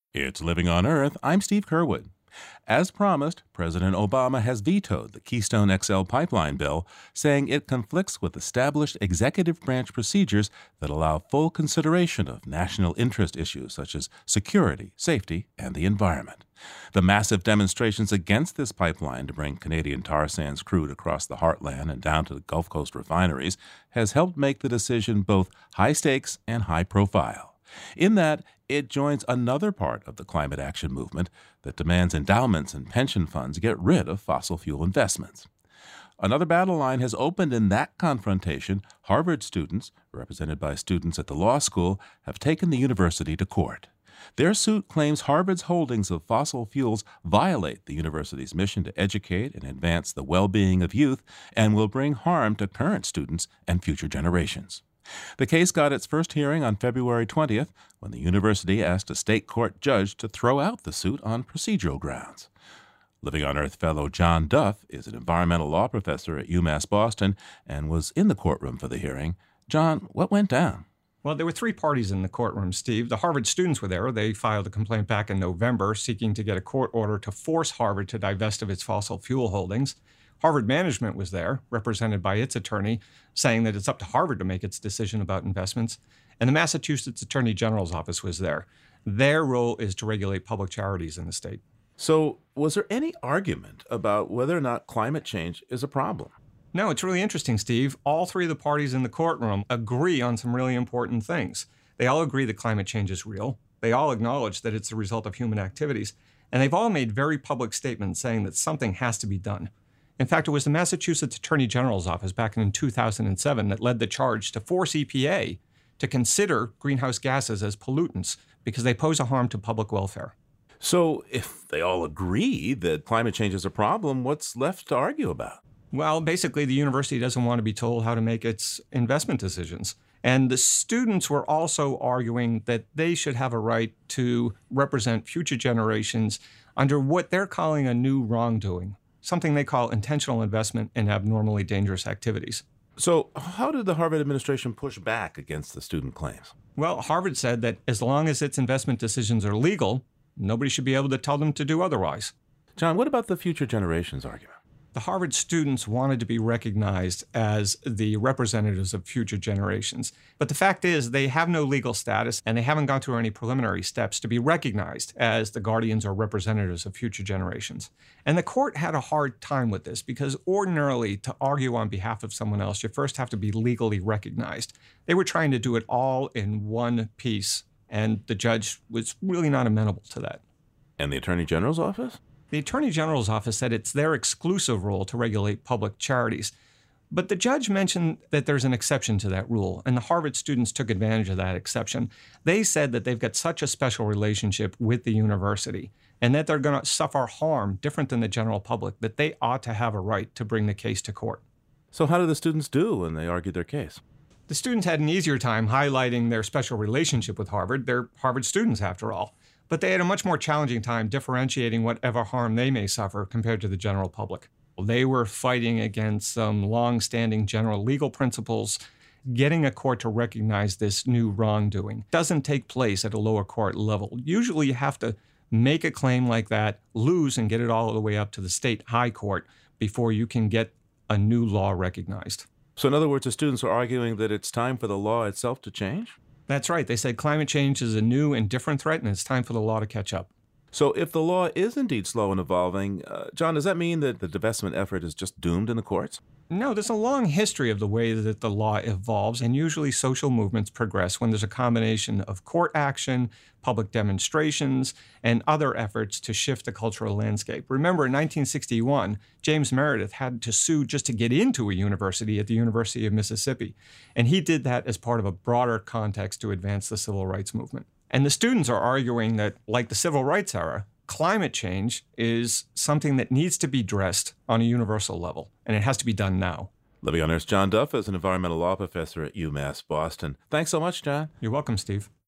It's Living on Earth. I'm Steve Curwood. As promised, President Obama has vetoed the Keystone XL pipeline bill, saying it conflicts with established executive branch procedures that allow full consideration of national interest issues such as security, safety, and the environment. The massive demonstrations against this pipeline to bring Canadian tar sands crude across the heartland and down to the Gulf Coast refineries has helped make the decision both high stakes and high profile. In that, it joins another part of the climate action movement that demands endowments and pension funds get rid of fossil fuel investments. Another battle line has opened in that confrontation. Harvard students, represented by students at the law school, have taken the university to court. Their suit claims Harvard's holdings of fossil fuels violate the university's mission to educate and advance the well-being of youth and will bring harm to current students and future generations. The case got its first hearing on February 20th when the university asked a state court judge to throw out the suit on procedural grounds. Living on Earth fellow John Duff is an environmental law professor at UMass Boston and was in the courtroom for the hearing. John, what went down? Well, there were three parties in the courtroom, Steve. The Harvard students were there. They filed a complaint back in November seeking to get a court order to force Harvard to divest of its fossil fuel holdings. Harvard management was there, represented by its attorney, saying that it's up to Harvard to make its decision about investments. And the Massachusetts Attorney General's office was there. Their role is to regulate public charities in the state. So, was there any argument about whether or not climate change is a problem? No, it's really interesting, Steve. All three of the parties in the courtroom agree on some really important things. They all agree that climate change is real. They all acknowledge that it's the result of human activities. And they've all made very public statements saying that something has to be done. In fact, it was the Massachusetts Attorney General's office back in 2007 that led the charge to force EPA to consider greenhouse gases as pollutants because they pose a harm to public welfare. So, if they all agree that climate change is a problem, what's left to argue about? Well, basically, the university doesn't want to be told how to make its investment decisions. And the students were also arguing that they should have a right to represent future generations under what they're calling a new wrongdoing, something they call intentional investment in abnormally dangerous activities. So, how did the Harvard administration push back against the student claims? Well, Harvard said that as long as its investment decisions are legal, nobody should be able to tell them to do otherwise. John, what about the future generations argument? The Harvard students wanted to be recognized as the representatives of future generations. But the fact is, they have no legal status, and they haven't gone through any preliminary steps to be recognized as the guardians or representatives of future generations. And the court had a hard time with this, because ordinarily, to argue on behalf of someone else, you first have to be legally recognized. They were trying to do it all in one piece, and the judge was really not amenable to that. And the Attorney General's office? The Attorney General's office said it's their exclusive role to regulate public charities. But the judge mentioned that there's an exception to that rule, and the Harvard students took advantage of that exception. They said that they've got such a special relationship with the university and that they're going to suffer harm different than the general public, that they ought to have a right to bring the case to court. So how did the students do when they argued their case? The students had an easier time highlighting their special relationship with Harvard. They're Harvard students, after all. But they had a much more challenging time differentiating whatever harm they may suffer compared to the general public. They were fighting against some long-standing general legal principles. Getting a court to recognize this new wrongdoing doesn't take place at a lower court level. Usually you have to make a claim like that, lose, and get it all the way up to the state high court before you can get a new law recognized. So in other words, the students are arguing that it's time for the law itself to change? That's right. They said climate change is a new and different threat, and it's time for the law to catch up. So if the law is indeed slow and evolving, John, does that mean that the divestment effort is just doomed in the courts? No, there's a long history of the way that the law evolves, and usually social movements progress when there's a combination of court action, public demonstrations, and other efforts to shift the cultural landscape. Remember, in 1961, James Meredith had to sue just to get into a university at the University of Mississippi, and he did that as part of a broader context to advance the civil rights movement. And the students are arguing that, like the civil rights era, climate change is something that needs to be addressed on a universal level, and it has to be done now. Living on Earth's John Duff is an environmental law professor at UMass Boston. Thanks so much, John. You're welcome, Steve.